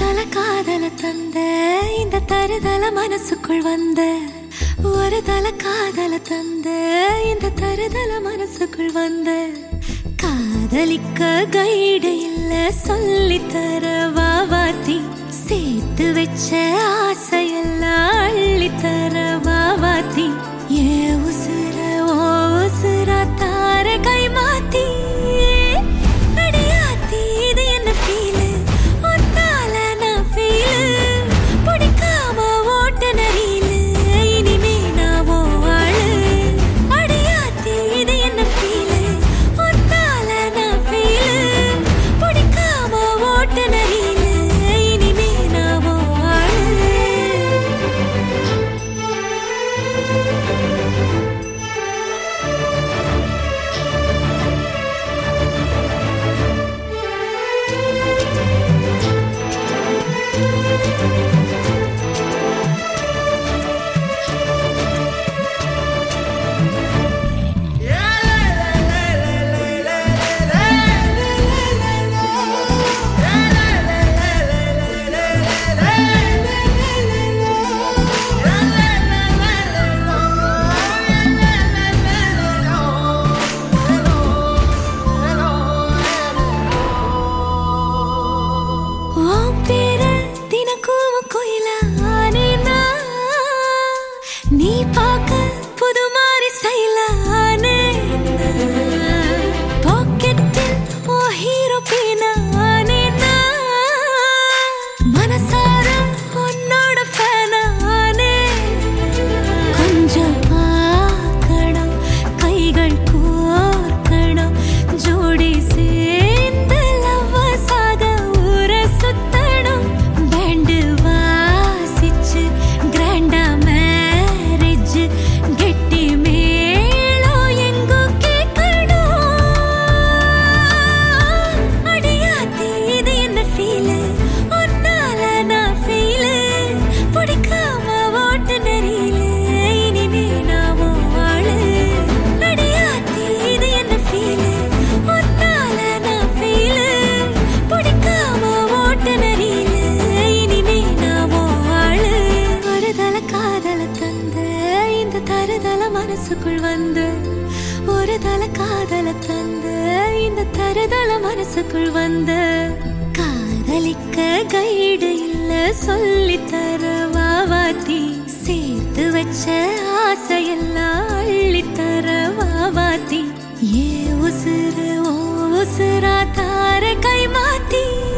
தல காதல தந்த இந்த தருதல மனசுக்குள் வந்த ஒரு தல காதல தந்த இந்த தருதல மனசுக்குள் வந்த காதலிக்க கைடு இல்ல சொல்லித்தர வாவாத்தி சேர்த்து வச்ச ஆசையெல்லாம் அள்ளித்தர வாவாத்தி ஏ உசுர ஓ உசுரா தார கை மாத்தி நீ பாக்க புது மாதிரி ஸ்டைலானே பாக்கெட்டில் ஓ ஹீரோ பீனானே மனசார உன்னோட ஃபேனானே கொஞ்சம் பார்க்கணும் கைகள் கோர்க்கணும் ஜோடி சேர்ந்து லவ்வர்ஸாக ஊர சுத்தணும் பேண்டு வாசிச்சு கிராண்டா மனசுக்குள் வந்து ஒரு தல காதல தந்த இந்த தருதல மனசுக்குள் வந்து காதலிக்க கைடு இல்ல சொல்லித்தர வாவாத்தி சேர்த்து வச்ச ஆசையெல்லாம் அள்ளித்தர வாவாத்தி ஏ உசுர ஓ உசுரா தார கை மாத்தி